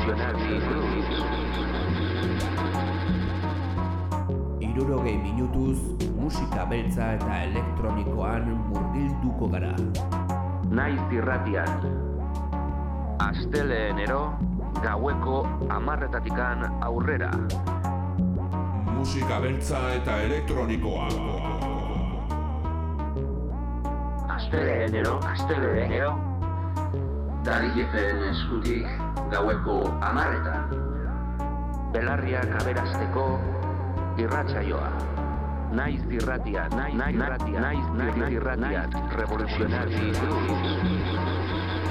Revolutionary Grooves. 60 minutuz musika beltza eta elektronikoan murgilduko gara. Naiz irratian. Asteleenero gaueko 10:00 aurrera. Musika beltza eta elektronikoa. Asteleenero. Darijepen eskutik gaueko 10:00. Belarriak aberasteko irratsaioa. Naiz irratia, Revolutionary Grooves.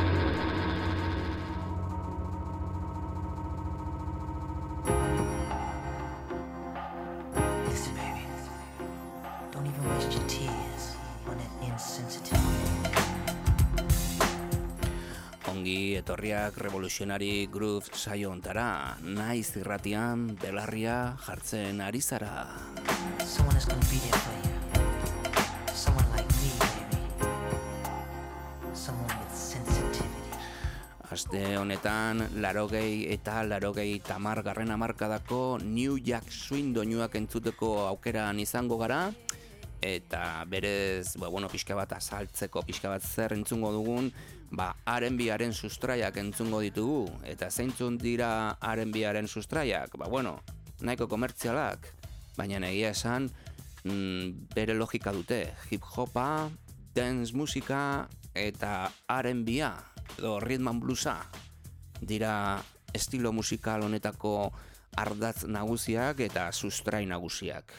Etorriak Revolutionary Grooves saio ontara, naiz irratian belarria jartzen ari zara. Someone is gonna be there for you. Someone like me, baby. Someone with sensitivity. Aste honetan, 80 eta 80 hamarkadako New Jack Swing doinuak entzuteko aukeran izango gara. Eta berez, pixka bat azaltzeko, pixka bat zer entzungo dugun, R&Baren sustraiak entzungo ditugu. Eta zeintzun dira R&Baren sustraiak? Nahiko komertzialak, baina egia esan bere logika dute. Hip-hopa, dance musika eta R&Ba, edo rhythm and bluesa, dira estilo musikal honetako ardatz nagusiak eta sustrai nagusiak.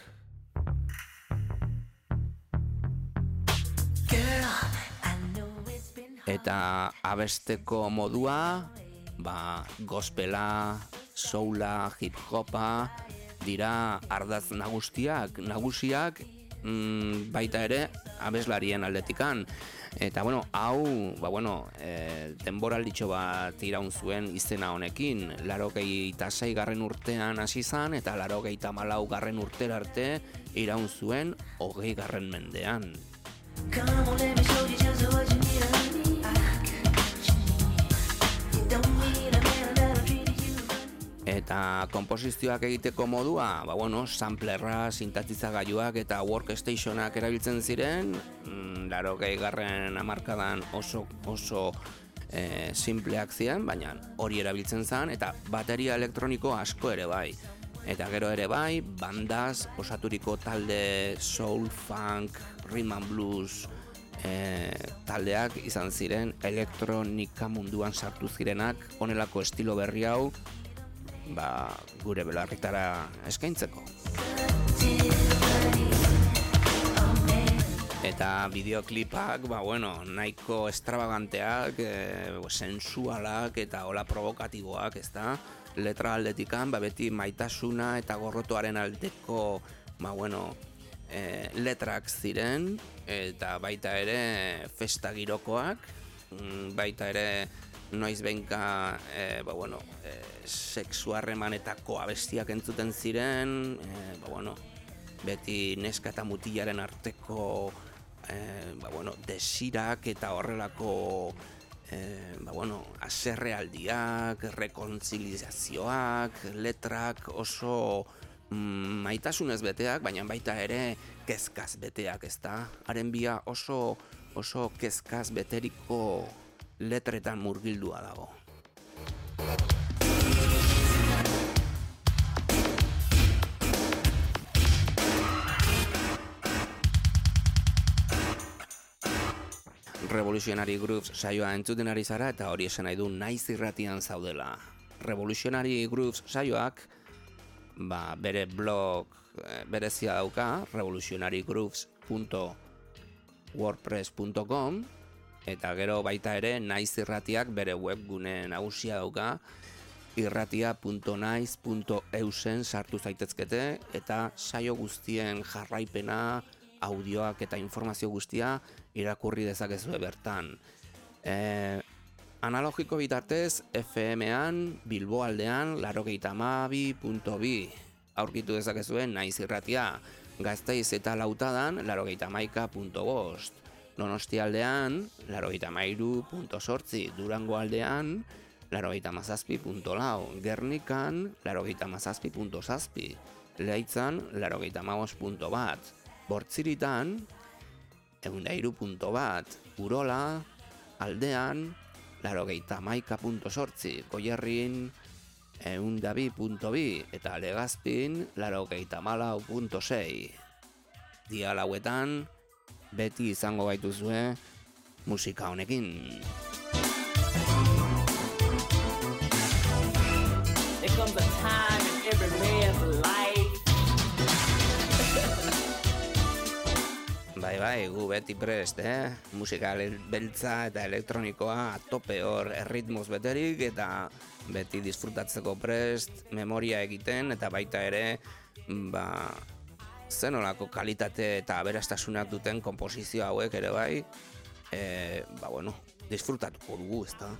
Eta abesteko modua, gospela, soula, hip-hopa, dira ardatz nagusiak, baita ere abeslarien aldetikan. Eta hau, denboralditxo bat iraun zuen izena honekin, 86. urtean hasi zan, eta 84. urtera arte iraun zuen 20. mendean. Come on, let me show you just what you need, honey. You don't need a man that'll treat you. Eta komposizioak egiteko modua, samplerra, sintetizagailuak eta workstationak erabiltzen ziren, 80. hamarkadan oso simpleak ziren, baina hori erabiltzen zen, eta bateria elektroniko asko ere bai. Eta gero ere bai, bandaz osaturiko talde soul, funk, rhythm and blues taldeak izan ziren elektronika munduan sartu zirenak honelako estilo berri hau gure belarritara eskaintzeko. Eta bideoklipak, nahiko extravaganteak, sensualak eta hola provokatiboak, ezta? Letra aldetikan, beti maitasuna eta gorrotoaren aldeko, letrak ziren, eta baita ere festa girokoak, baita ere noiz behinka, sexu harremanetako abestiak entzuten ziren, beti neska eta mutilaren arteko, desirak eta horrelako, aserrealdiak, rekontziliazioak, letrak oso maitasunez beteak, baina baita ere kezkaz beteak, ezta? R&Ba oso kezkaz beteriko letretan murgildua dago. Revolutionary Grooves saioa entzuten ari zara eta hori esan nahi du naiz irratian zaudela. Revolutionary Grooves saioak bere blog berezia dauka, revolutionarygrooves.wordpress.com, eta gero baita ere naiz irratiak bere webgune nagusia dauka, irratia.naiz.eusen sartu zaitezkete, eta saio guztien jarraipena, audioak eta informazio guztia irakurri dezakezue bertan. Analogiko bitartez, FM-an, Bilbo aldean, 92.2 aurkitu dezakezuen naiz irratia, Gazteiz eta Lautadan, 91.5, Donostia aldean, 93.8, Durango aldean, 87.4, Gernikan 87.7, Leitzan 85.1, Bortziritan 103.1, Urola Aldean 91.8, Goierrin 102.2 eta Legazpin 94.6. Dial hauetan beti izango gaituzue musika honekin. There comes a time in every man's life. Bai, gu beti prest, musika beltza eta elektronikoa tope hor erritmoz beterik eta beti disfrutatzeko prest, memoria egiten eta baita ere, zenolako kalitate eta aberastasunak duten konposizio hauek ere bai, disfrutatuko dugu, ezta?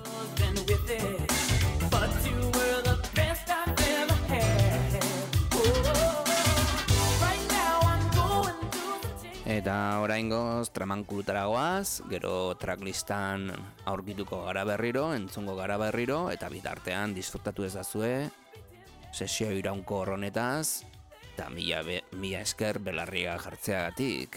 Eta oraingoz tramankulutara goaz, gero tracklistan aurkituko gara berriro, entzungo gara berriro, eta bitartean disfrutatu ezazue sesio iraunkor honetaz, eta mila esker belarria jartzeagatik.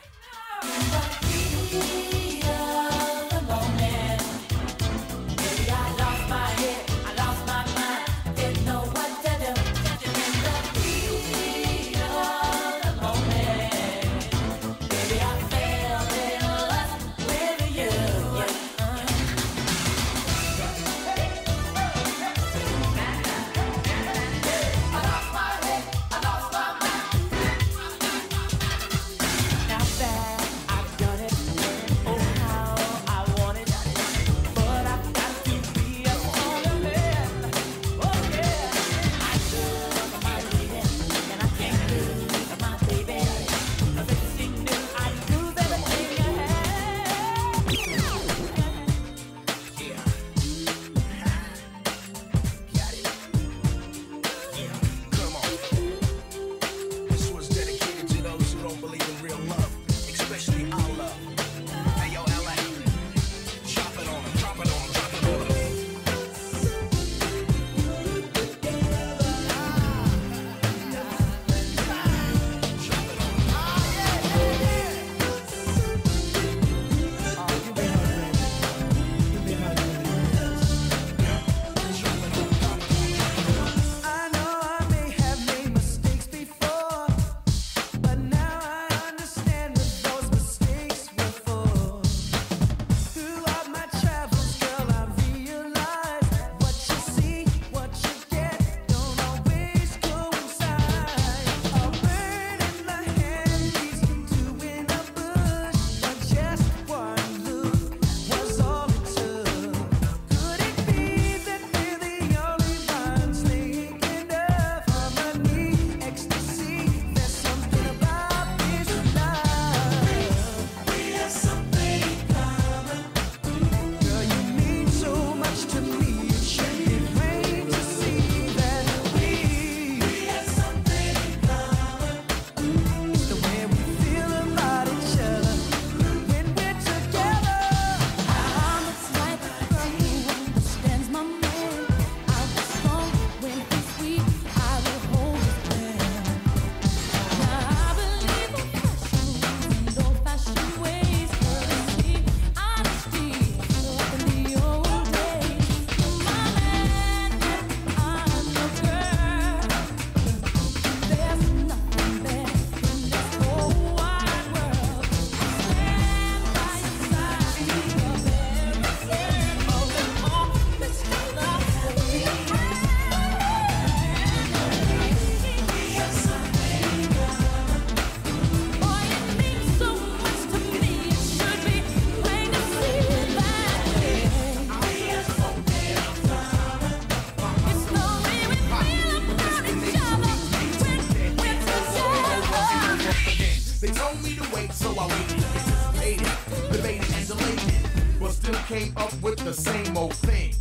came up with the same old thing.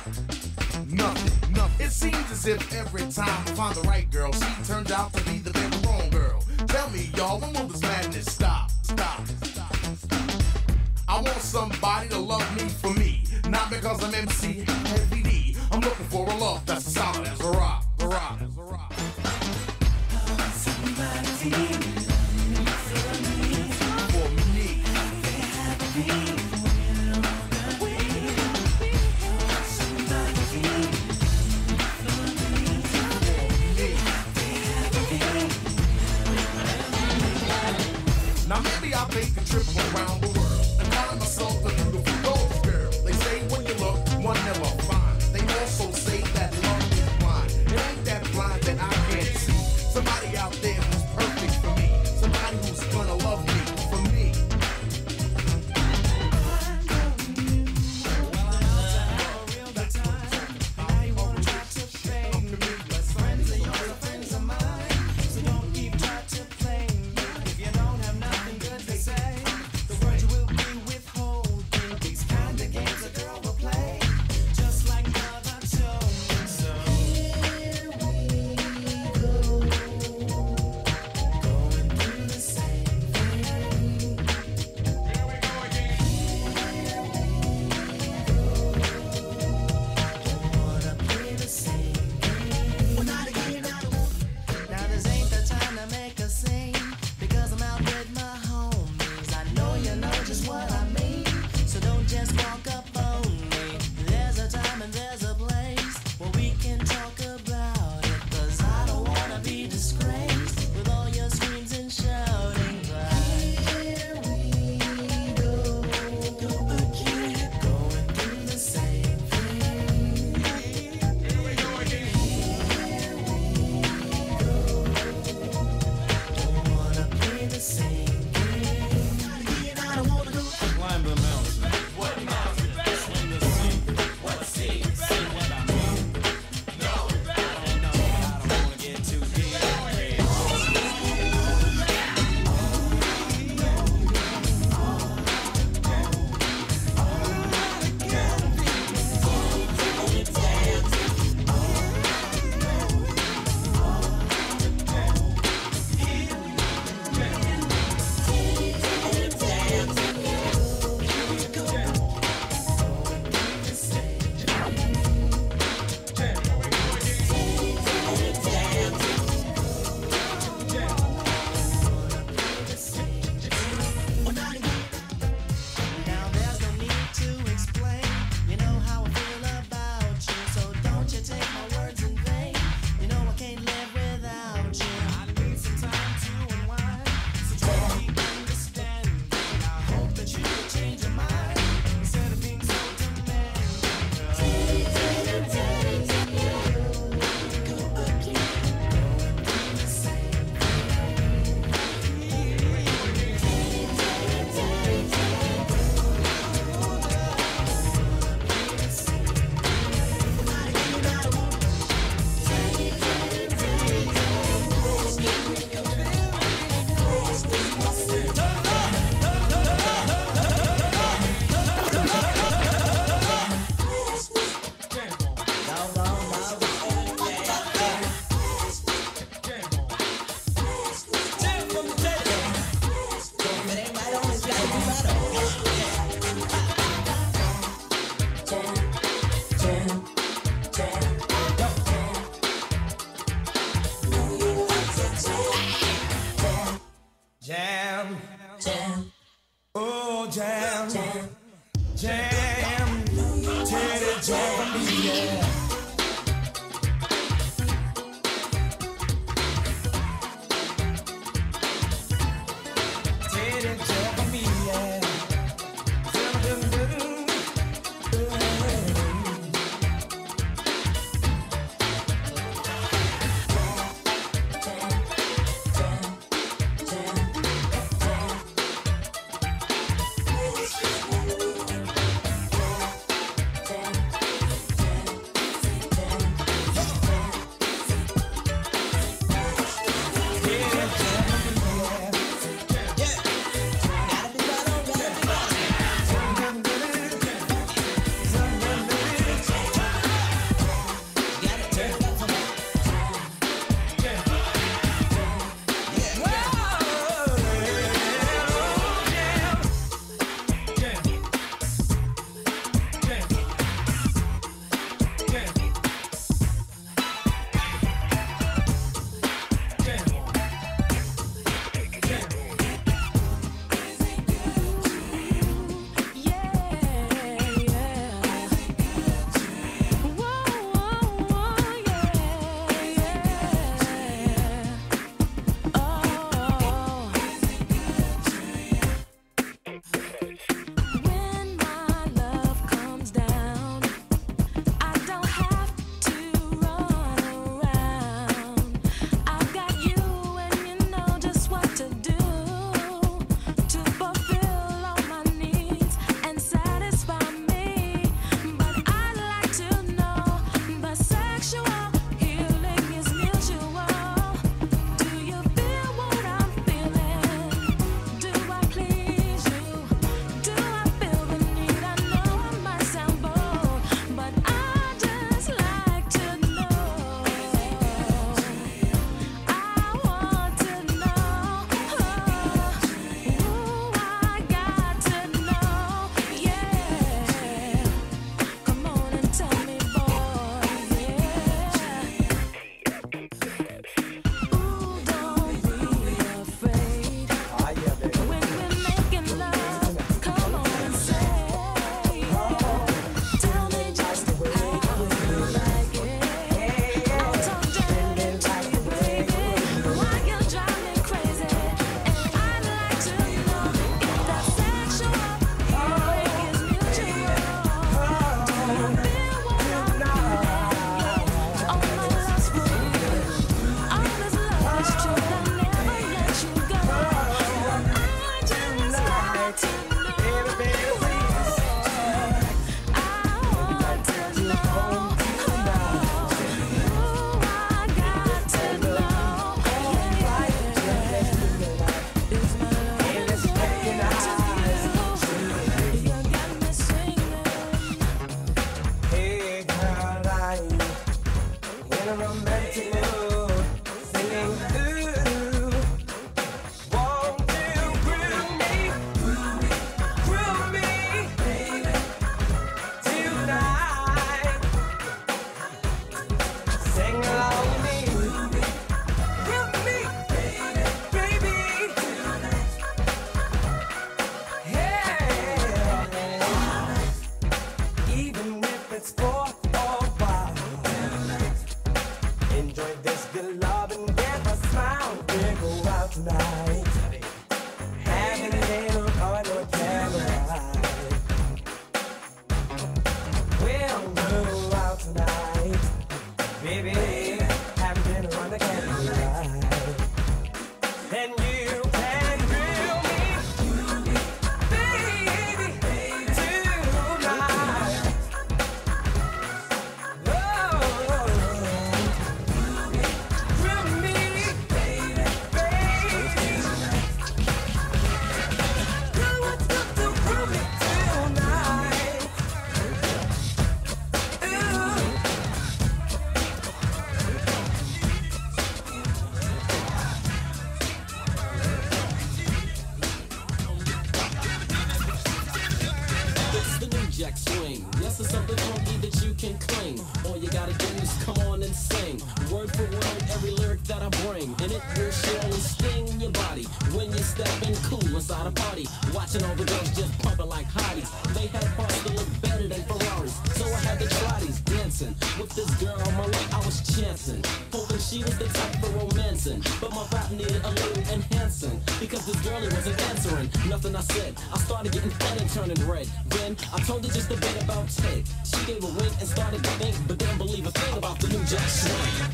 Nothing. It seems as if every time I find the right girl, she turns out to be the very wrong girl. Tell me, y'all, when will this madness stop? I want somebody to love me for me, Not because I'm MC Heavy D. I'm looking for a love that's as solid as a rock. A rock. As a rock. Now maybe I'll take a trip around the world and find myself a beautiful golden girl. They say when you look, one never finds. They also say that love is blind. It ain't that blind that I can't see somebody out there who's perfect for me. Somebody who's gonna love me for me. The words you will to move, singing ooh. Won't you groove me tonight? Sing along with me, groove me, baby. Yeah, even if it's 4 or 5. Enjoy this good love and get a smile. We'll go out tonight, having a little fun with candlelight. We'll go out tonight, baby, having dinner under candlelight. Then you can grill me, baby, tonight. Oh, grill me, baby. Girl, what's up to grill me tonight? Ooh. It's the New Jack Swing. Yes, it's something funky that you can cling. All you gotta do is come on and sing. Word for word, every lyric that I bring. And it will surely sting your body when you're stepping cool inside a party. Watching all the girls just pumping like hotties. They had parts that look better than Ferraris. So I had to try these dancing. With this girl on my lap, I was chancing. Hoping she was the type for romancing. But my rap needed a little enhancing. Because this girlie wasn't answering nothing I said. I started getting fat and turning red. Then I told her just a bit about Ted. She gave a wink and started to think, but didn't believe a thing about the New Jack Swing.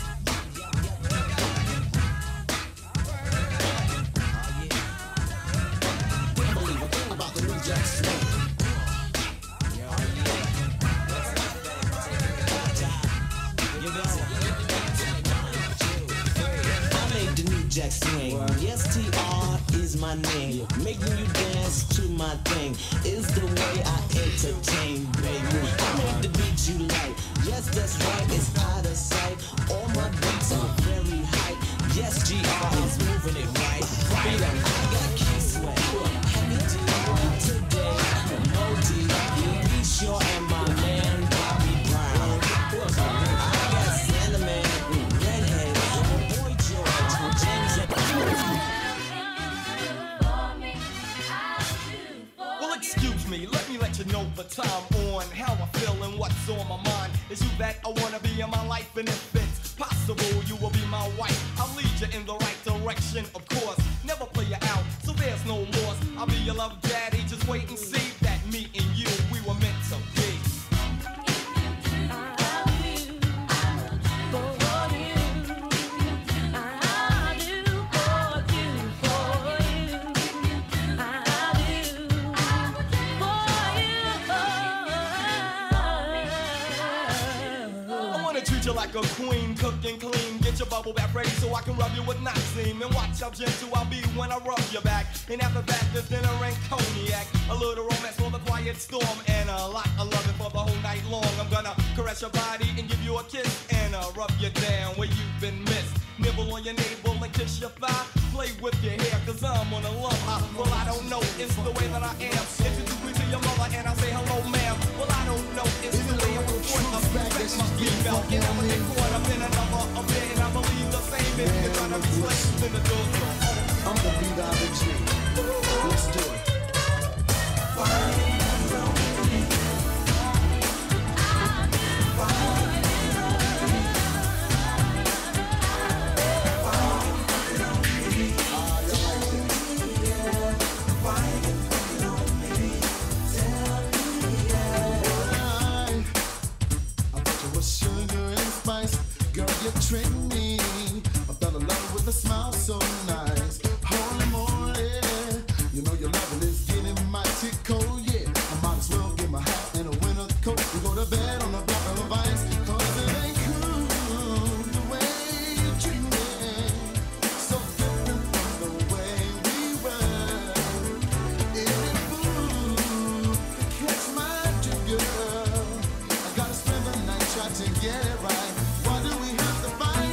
Didn't believe a thing about the New Jack Swing. I made the New Jack Swing. Yes, TR is my name. Making you dance to my thing is the way I entertain, baby. I make the beat you like. Yes, that's right, it's out of sight. All my beats are very hype. Yes, GR is moving it right. I got key sweat. Heavy D today. OD, be sure and my man Bobby Brown. I got Sandman, Redhead, Boy George, James and Well, excuse me, let me let you know the time on how I feel and what's on my mind. Is you that I wanna be in my life, and if it's possible, you will be my wife. I'll lead you in the right direction, of course. Never play you out, so there's no loss. I'll be your love daddy, just wait and see that me and you, we were meant to be. You like a queen, cook and clean. Get your bubble bath ready so I can rub you with Noxine. And watch how gentle I'll be when I rub your back. And after that, there's dinner and cognac. A little romance for the quiet storm. And a lot of loving for the whole night long. I'm gonna caress your body and give you a kiss. And rub you down where you've been missed. Nibble on your navel and kiss your thigh. Play with your hair, cause I'm on a love high. Well, I don't know, it's the way that I am. Introduce me to your mother and I'll say hello, ma'am. Well, I don't know, it's the way I was born. I respect my female. And I'm in court, I'm in another affair. And I believe the same if you're trying to be slaves in the door. I'm the B.I.G. Let's do it. You trick me. I fell in love with a smile so nice. Holy moly, you know your loving is getting mighty cold. Yeah, I might as well get my hat and a winter coat and go to bed on a block of ice. Cause it ain't cool the way you treat me. So different from the way we were. Every fool catch my girl. I gotta spend the night trying to get it right. Why do we have to fight?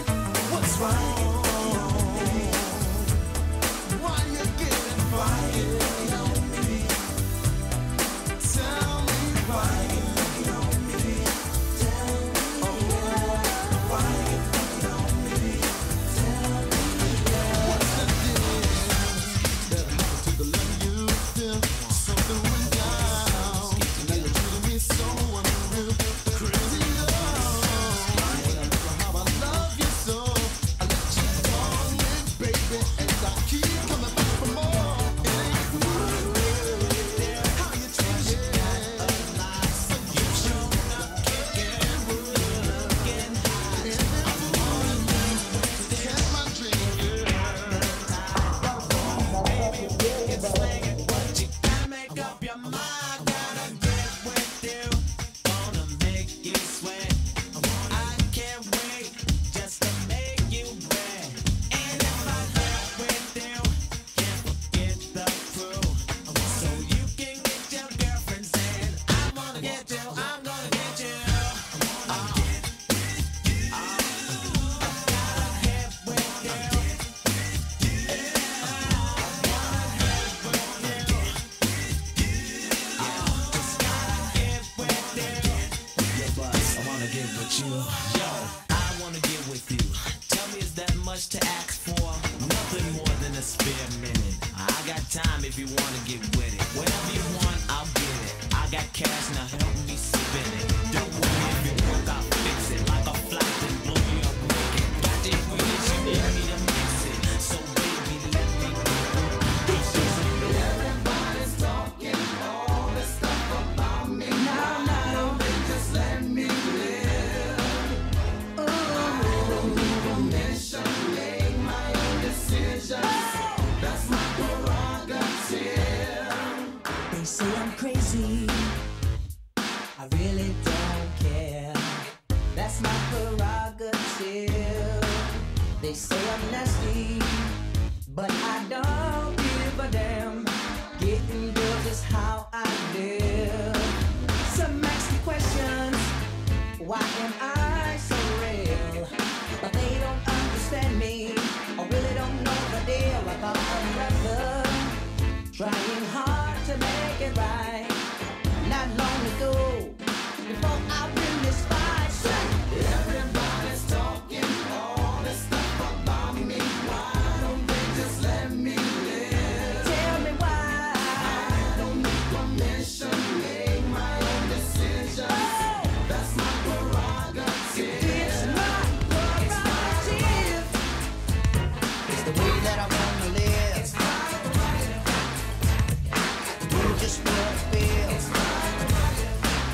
much to ask for, nothing more than a spare minute. I got time if you wanna get with it. Whatever you want, I'll get it. I got cash, now help me spin it. Don't worry if you broke, I'll fix it. Like a flight, then blow me up wicked. Got the ingredients you need me to mix it. So baby, let me do it. Everybody's talking all this stuff about me. Now, they just let me live. I don't need permission, make my own decisions. That's my prerogative. They say I'm crazy, I really don't care. That's my prerogative. They say I'm nasty, but I don't give a damn. Getting girls is how I live. Some ask me questions, why am I so real? But they don't understand me, or really don't know the deal. I thought I'm brother, trying hard to make it right. Not long ago, before I win this fight, Everybody's talking all this stuff about me. Why don't they just let me live? tell me why. I don't need permission, make my own decisions. That's my prerogative. It's my prerogative. It's the way that I wanna live. It's my prerogative. Do just what I feel. It's my prerogative.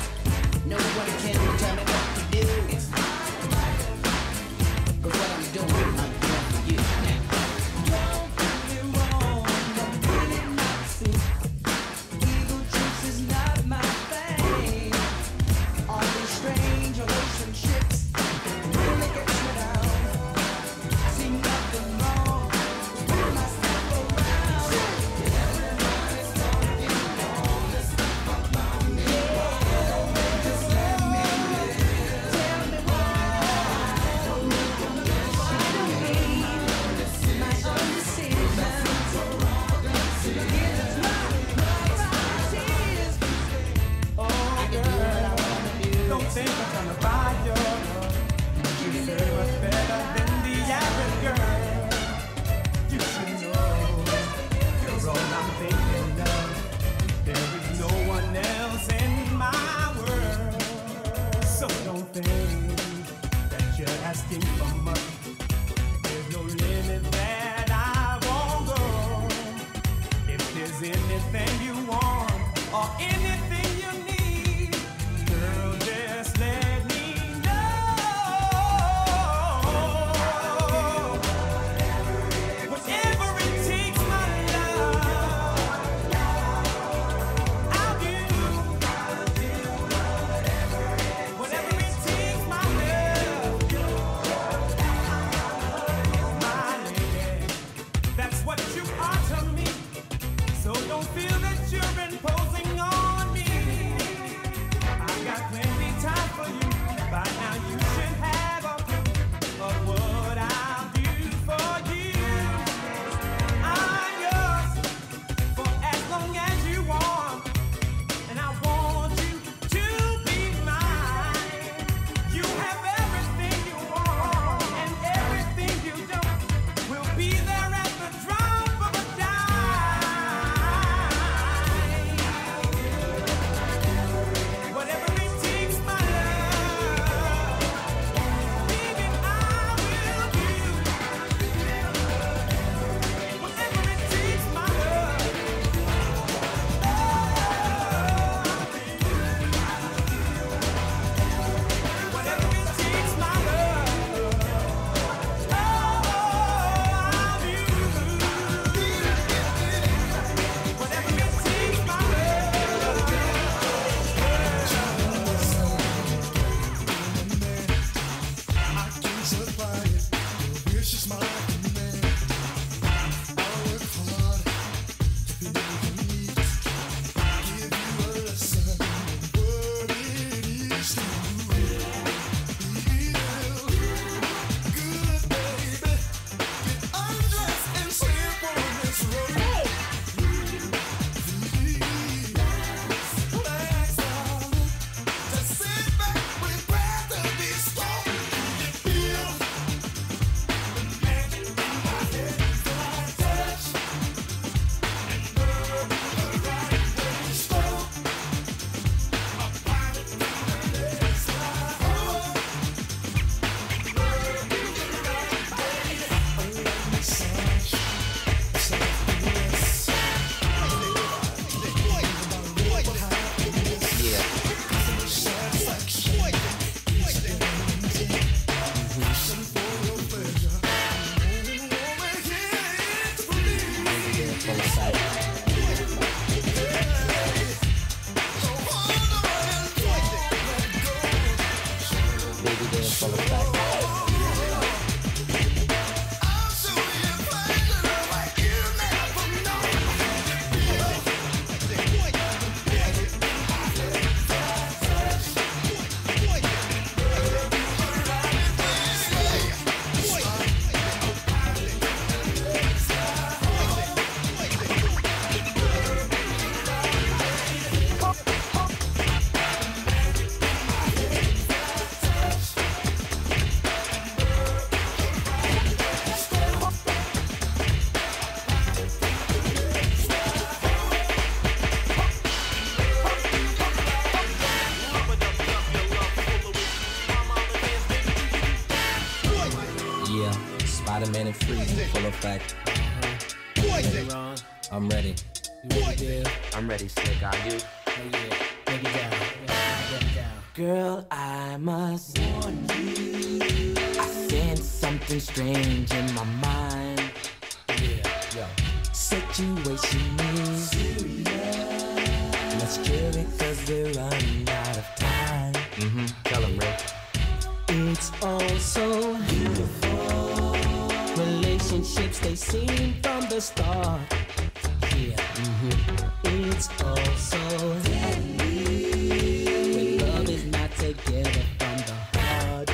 Vitamin and free, full effect. Ron, I'm ready. you ready, Bill? I'm ready, Slick. Are you? Oh yeah, break it down. Break it down. Girl, I must warn you. I sense something strange in my mind. Yeah, yo. Situation is serious. Let's cure it cause we're running out of time. Tell him, Rick. It's all so beautiful. Relationships, they seem from the start. Yeah. It's all so deadly. When love is not together from the heart.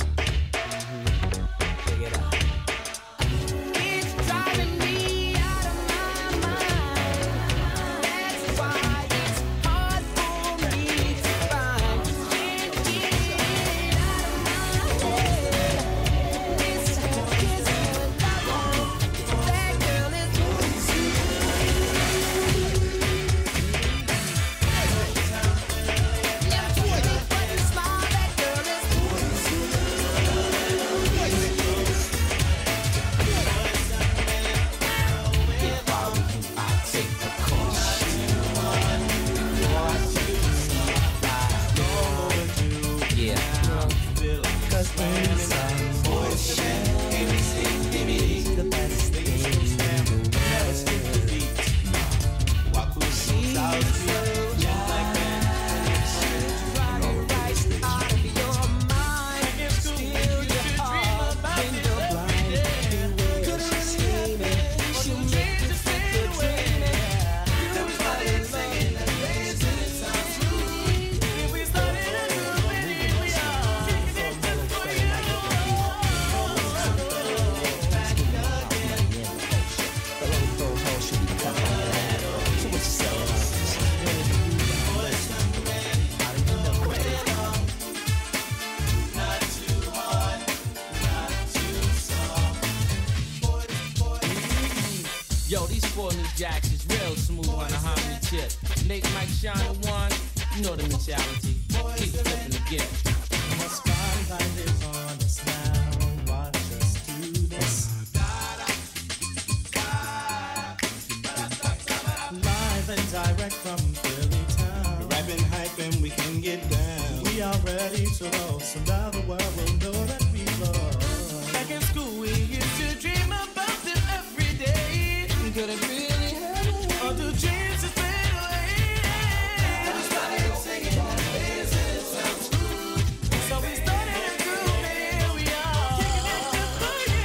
Check it out. It's driving me out of my mind. That's why it's hard for me to find. Can't get it out of my head. This is what I want. That girl is Yo, these 4 new jacks is real smooth on the harmony tip. Nate, Mike, Sean, and Juan, you know the mentality. Keep flipping the gift. The spotlight is on us now. Watch us do this. Live and direct from Philly town. We're rapping, hyping, we can get down. We are ready to roll, so now the world will know that we love. Back in school, we used to dream about this every day. Could it really happen? Or do dreams just fade away? Everybody singing, this is so true. So we started a groove, and here we are. Kicking it just for you.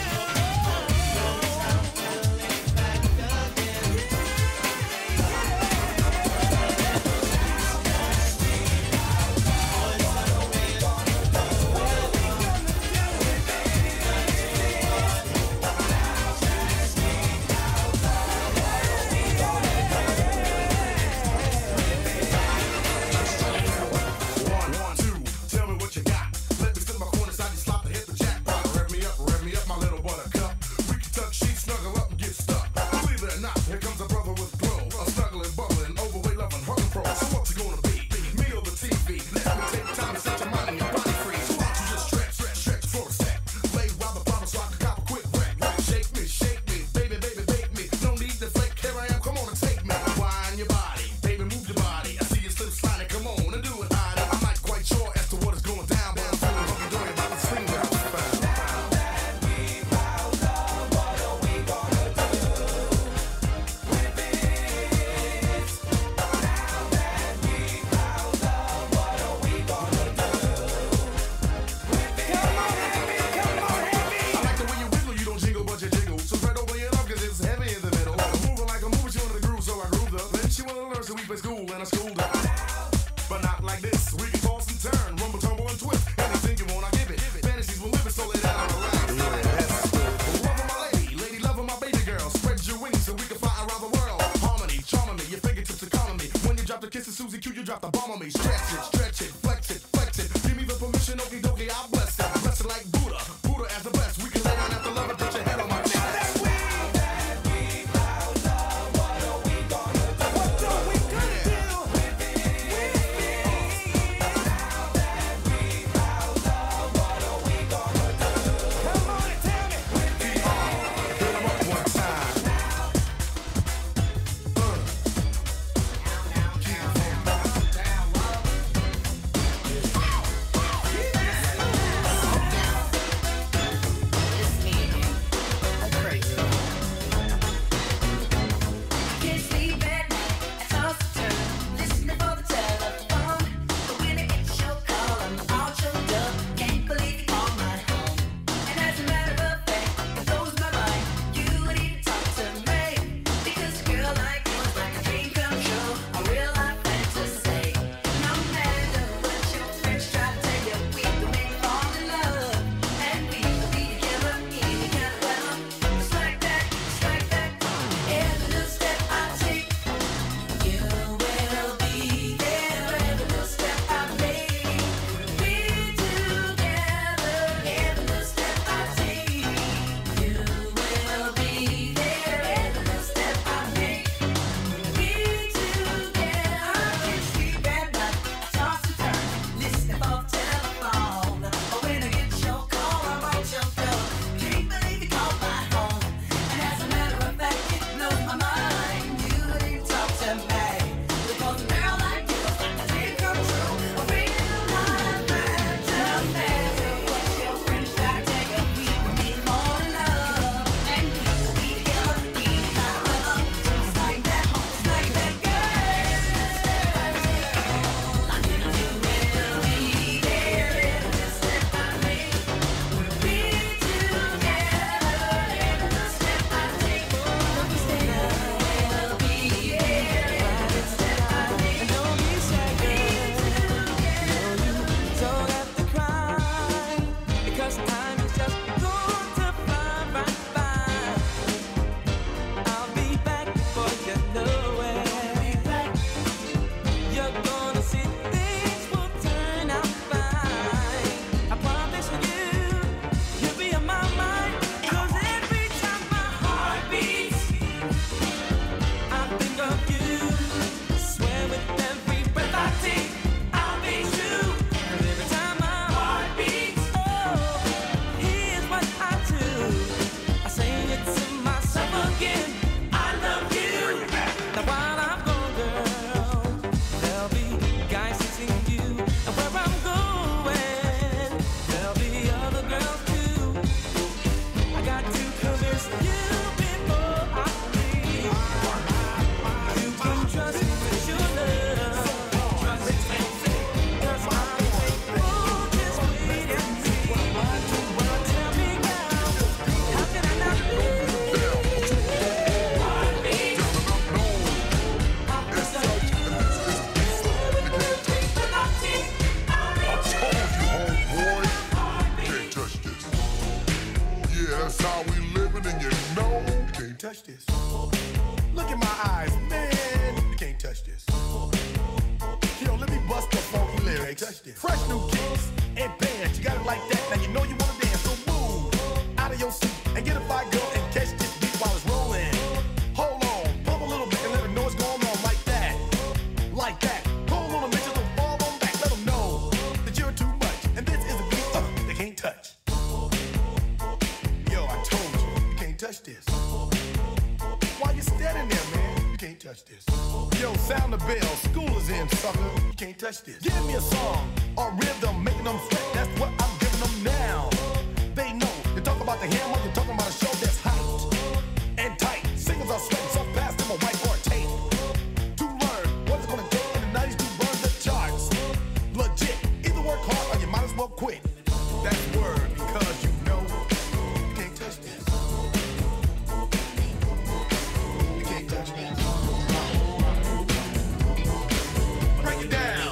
touch this. Look in my eyes, man, you can't touch this. Yo, let me bust the funky lyrics. Touch this. Fresh new kicks and bands, you got it like that. Now you know you wanna dance, so move out of your seat and get a fire girl and catch this beat while it's rolling. Hold on, pump a little bit and let them know what's going on like that. Like that. Hold on a minute, just don't fall on back. Let them know that you're too much. And this is a beat they can't touch. Yo, I told you can't touch this. Why you standing there, man? You can't touch this. Yo, sound the bell, school is in, sucker. You can't touch this. Give me a song or rhythm, making them sweat. That's what I'm giving them now. They know. You talk about the hammer, you're talking about a show that's hot and tight. Singers are sweating, so fast them a whiteboard tape. To learn what it's gonna take in the 90s to run the charts. Legit. Either work hard or you might as well quit. That's word because you know you can't touch this. You can't touch this. Break it down.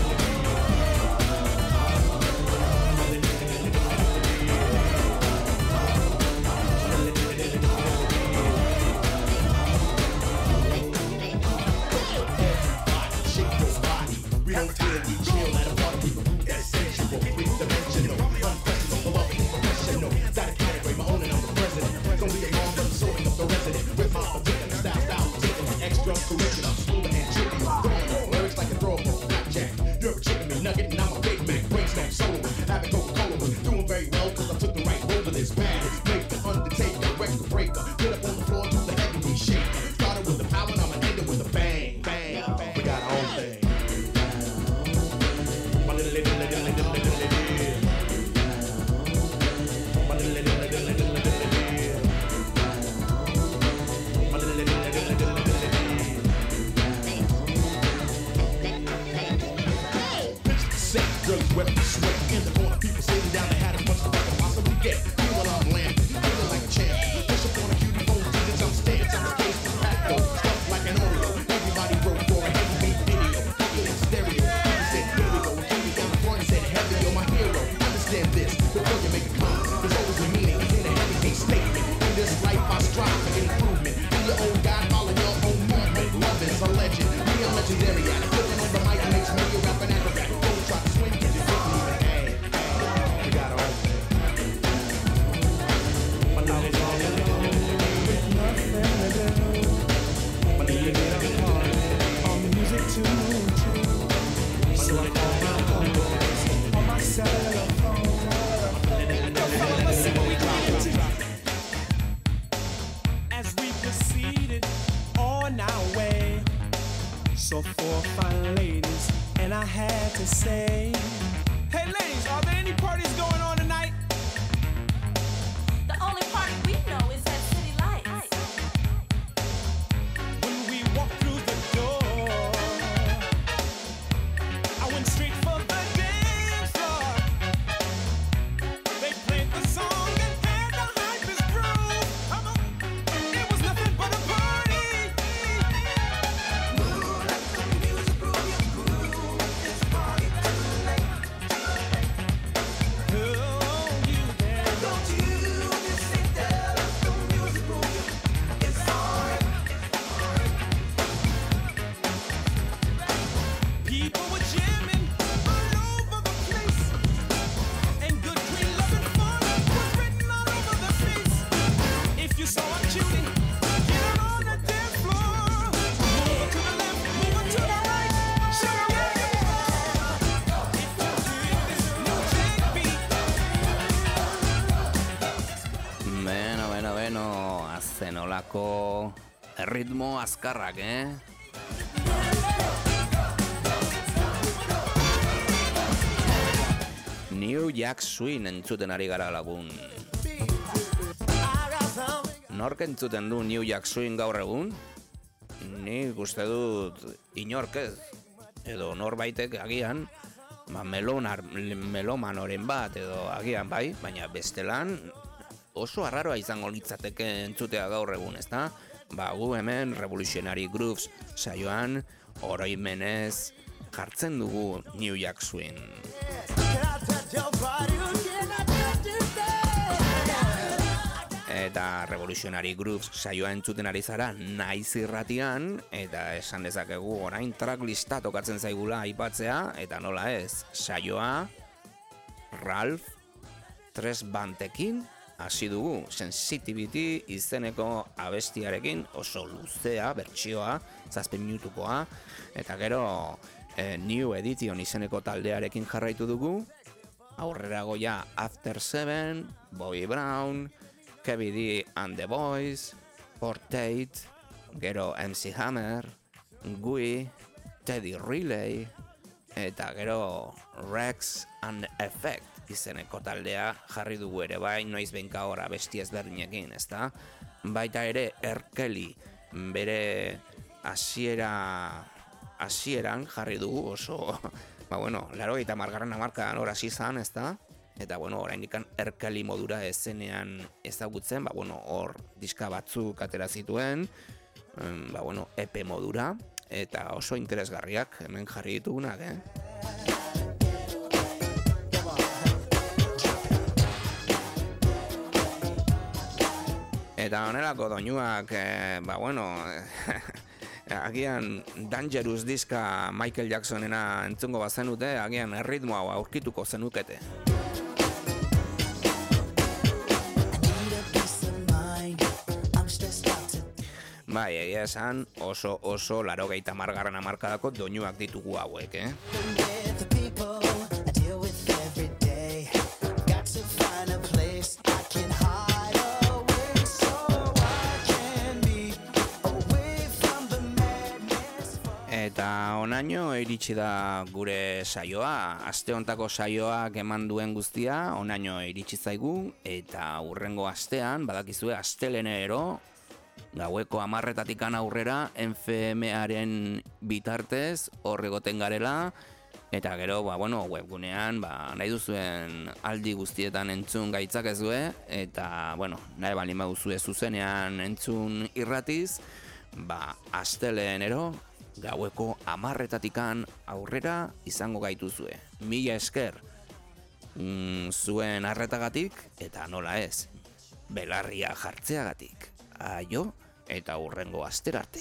We don't tell, we chill at a party. Essential, three-dimensional, unquestionable, loving, professional. Got a category, my own, and I'm the president. Gonna be a long time sorting up the resident. With my original style, taking the extra curriculum, schooling and tripping. Throwing up lyrics like a throwable blackjack. You're a chicken meat nugget, and I'm a Big Mac. Brain snack, solo, having Coca-Cola. Doing very well, cause I took the right road to this bad. Make the Undertaker, record breaker. Get up on the floor, do the heavyweight shake. Started with the power, and I'ma end it with a bang, bang. We got our own thing. Girls wet with sweat in the corner, people sitting down. They had as much as I can possibly get. You while I'm landing, feeling like a champion. Push up on a cutie phone, digits, I'm staying. Some case was packed though, stuff like an Oreo. Everybody wrote for a heavy beat video, feeling stereo. I said, here we go. Came me down the front and said, heavy, you're my hero. Understand this before you make a comment. There's always a meaning in a heavy statement. In this life, I strive for improvement. Be your own God, follow your own movement. Love is a legend. Me, I'm legendary at it. Putting on the mic makes me a rapping acrobat. Don't try to swing. We got our own thing. On the music too. So I call my phone on my cellular phone. Yo, fella, let's see what we can get to. As we proceeded on our way, so four fine ladies, and I had to say, hey ladies, are there any parties going on tonight? The only party we know is at City Lights. When we walked through the door, I went straight for the dance floor. They played the song and had the hypest groove. It was nothing but a party. Move like the music groove, you groove this party tonight. Zenolako ritmo azkarrak, New Jack Swing entzuten ari gara lagun. Nork entzuten du New Jack Swing gaur egun? Nik uste dut inork ez, edo norbaitek agian, melomanoren bat edo agian bai, baina bestelan oso arraroa izango litzateke entzutea gaur egun, ezta? Gu hemen Revolutionary Grooves saioan oroimenez jartzen dugu New Jack Swing. eta Revolutionary Grooves saioa entzuten ari zara naiz irratian, eta esan dezakegu orain tracklista tokatzen zaigula aipatzea, eta nola ez, saioa Ralph Tresvantekin hasi dugu, Sensitivity izeneko abestiarekin, oso luzea, bertsioa, 7 minutukoa, eta gero New Edition izeneko taldearekin jarraitu dugu, aurrerago ja After 7, Bobby Brown, Kevin D and the Boys, Portate, gero MC Hammer, Gui, Teddy Riley, eta gero Rex and Effect izeneko taldea jarri dugu ere bai, noiz behinka hor abesti ezberdinekin, ezta? Baita ere R. Kelly bere hasieran jarri dugu oso, bueno, 80. hamarkadan hor hasi zan, ezta? Eta bueno, oraindikan R. Kelly modura ezenean ezagutzen, bueno, hor diska batzuk atera zituen, bueno, EP modura, eta oso interesgarriak hemen jarri ditugunak, Eta honelako doinuak, bueno, agian Dangerous diska Michael Jacksonena entzungo bazenute, agian erritmo hau aurkituko zenukete. Bai, egia esan oso 80. hamarkadako doinuak ditugu hauek, Eta onaino iritsi da gure saioa, aste hontako saioak eman duen guztia, onaino iritsi zaigu, eta hurrengo astean, badakizue astelenero, gaueko 10:00 aurrera, NFM-aren bitartez, hor egoten garela, eta gero, bueno, webgunean, nahi duzuen aldi guztietan entzun gaitzakezue, eta, bueno, nahi baldin baduzue zuzenean entzun irratiz, astelenero, gaueko 10:00 aurrera izango gaituzue. Mila esker zuen arretagatik, eta nola ez, belarria jartzeagatik. Aio, eta hurrengo asterarte.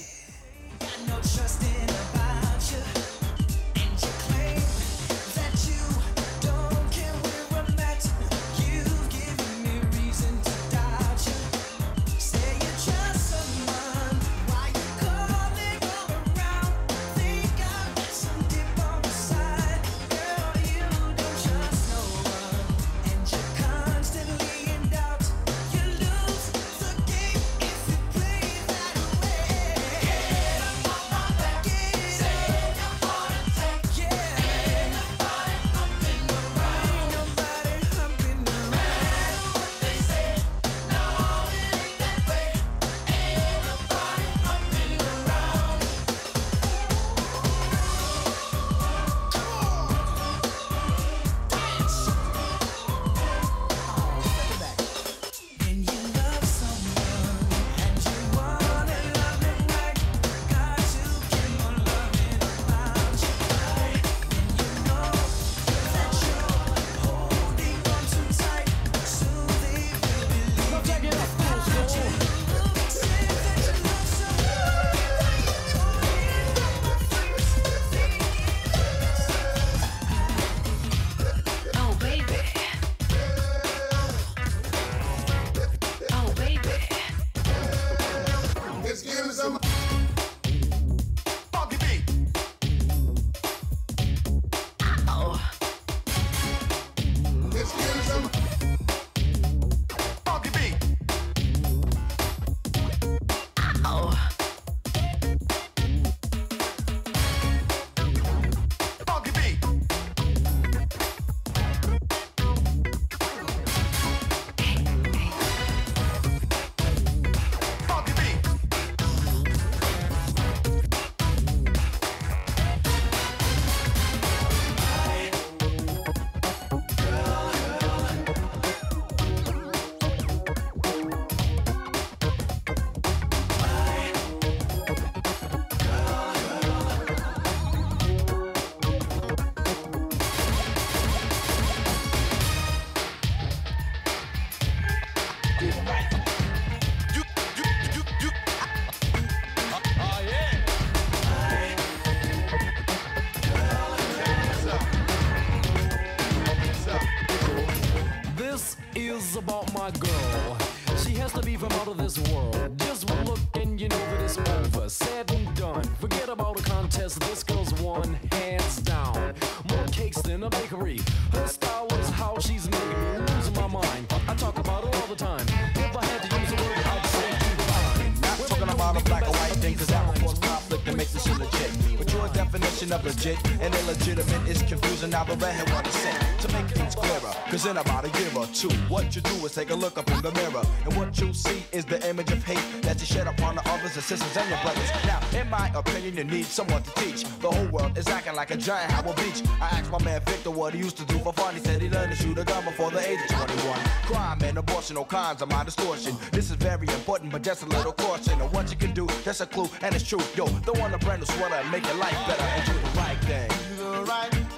my girl. She has to be from out of this world. Just one look and you know that it's over. Said and done. Forget about a contest. This girl's won hands down. More cakes than a bakery. Her style is how she's making me lose my mind. I talk about her all the time. If I had to use a word, I'd say divine. Not talking about a black or white thing, cause that will cause conflict and make this shit legit. But your definition of legit and illegitimate is confusing. Now the redhead what to say to make things clearer. Cause in about a year or two, what you do is take a look up in the mirror. And what you see is the image of hate that you shed upon the others, the sisters, and your brothers. Now, in my opinion, you need someone to teach. The whole world is acting like a giant Howard Beach. I asked my man Victor what he used to do for fun. He said he learned to shoot a gun before the age of 21. Crime and abortion, all kinds of my distortion. This is very important, but just a little caution. And what you can do, just a clue, and it's true. Yo, don't want a brand new sweater and make your life better and do the right thing. Do the right thing.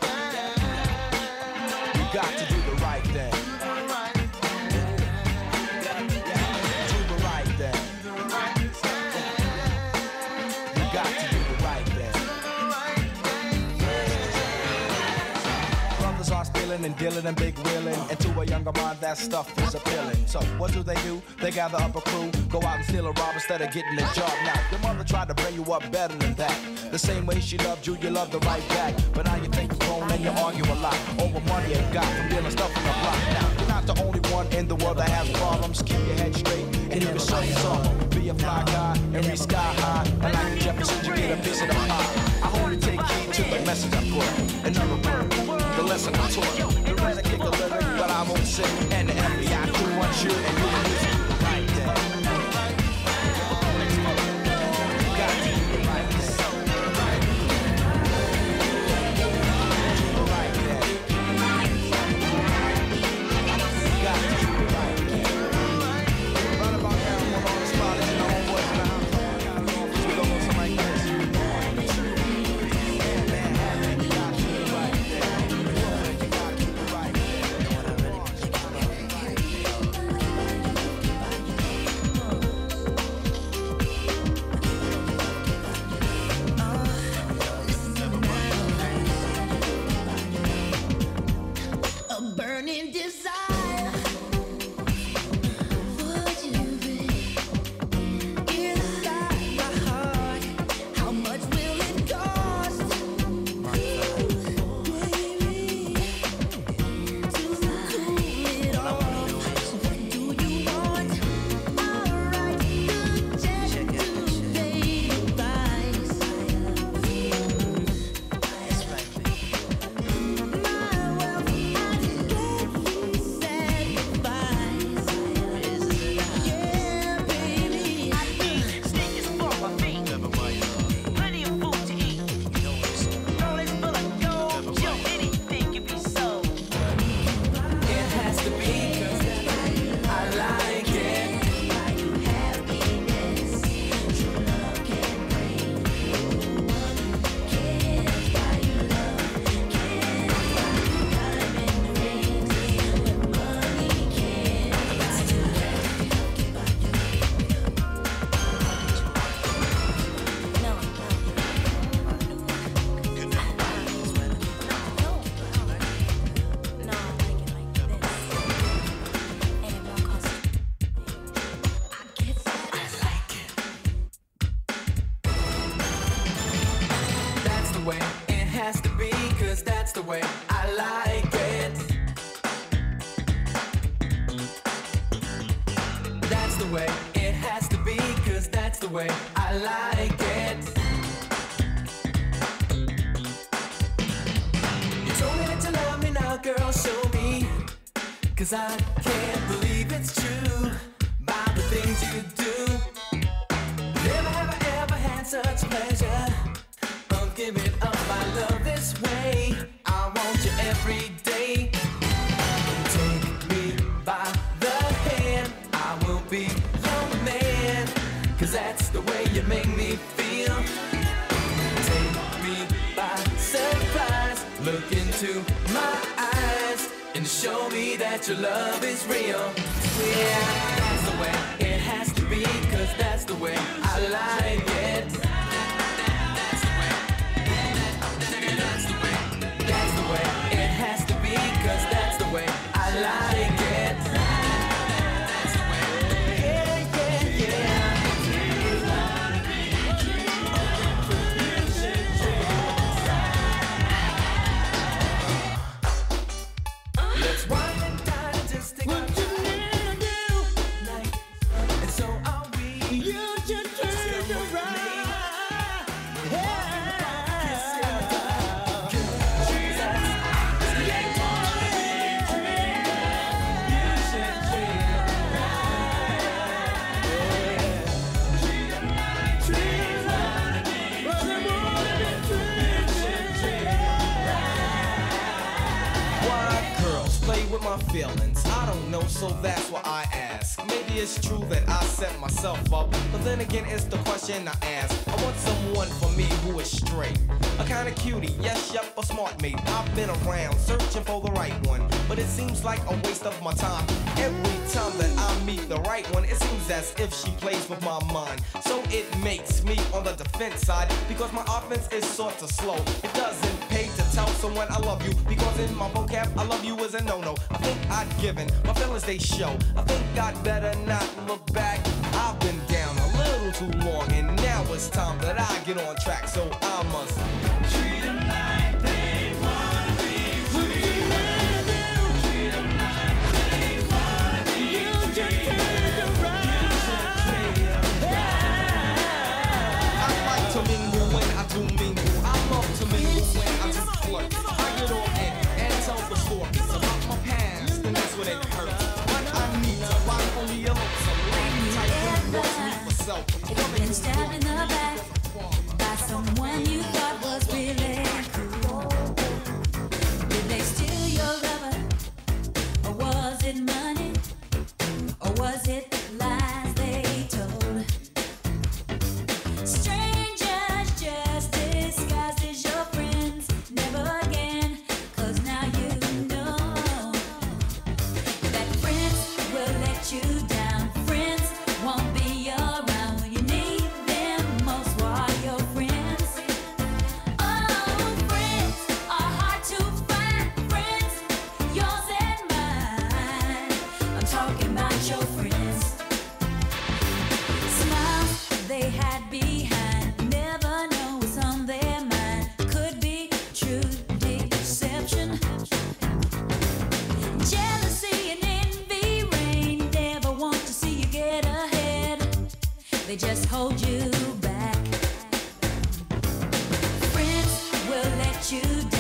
You got to do the right thing. And dealing and big wheeling, and to a younger mind that stuff is appealing. So what do? They gather up a crew, go out and steal a rob instead of getting a job. Now your mother tried to bring you up better than that. The same way she loved you, you loved her right back. But now you think you're grown and you argue a lot over money you got from dealing stuff in the block. Now you're not the only one in the world that has problems. Keep your head straight and you can show you some. Be a fly guy and reach sky high, and like the Jeffersons you get a piece of the pie. I hope you take heed to the message I put. In other words, the lesson I taught. The rest I kick a lyric, but I won't sing. And the FBI crew wants you, and you can use it right there. You got to do the right thing. Do the right thing. You got to do the right thing. Right about now, I'm on the spot, and you know what now. We go something like this. Burning desire. Would you be inside my heart? How much will it cost? Baby, to cool it off. What do you want? Alright, good check to pay the price. That's right, baby. My wealth Cause I can't believe it's true by the things you do. Never have I ever had such pleasure of giving up my love this way. I want you every day. Take me by the hand, I will be your man. Cause that's the way you make me feel. Take me by surprise, look into my eyes and show me that your love is real. Yeah, that's the way it has to be, cause that's the way I like it. That's the way, that's the way, that's the way it has to be, cause that's the way I like it. so that's why I ask. Maybe it's true that I set myself up, but then again it's the question I ask. I want someone for me who is straight, a kind of cutie, yes, yep, a smart mate. I've been around searching for the right one, but it seems like a waste of my time. Every time that I meet the right one, it seems as if she plays with my mind. So it makes me on the defense side, because my offense is sort of slow. It doesn't pay to tell someone I love you, because in my vocab, I love you is a no-no. I think I'd given, my feelings they show. I think I'd better not look back. I've been down a little too long, and now it's time that I get on track, so I must treat them like they wanna be free. Treat them like they wanna be free. You just can't I like to mingle when I do mingle. I love to mingle when I do flirt. I get on in and tell the stories about my past, and that's when it hurts. But I need to rock only a lonesome lady type who wants me for self. Been stabbed in the back by someone you thought was really cool. Did they steal your lover? Or was it money? Or was it lies they told? Strangers just disguised as your friends. Never again, 'cause now you know that friends will let you down. Friends won't be around when you need them most while you're friends. Oh, friends are hard to find. Friends, yours and mine. I'm talking about your friends. Smiles they had behind, never know what's on their mind. Could be true deception. Jealousy and envy reign, never want to see you get ahead. They just hold you back. Friends will let you down.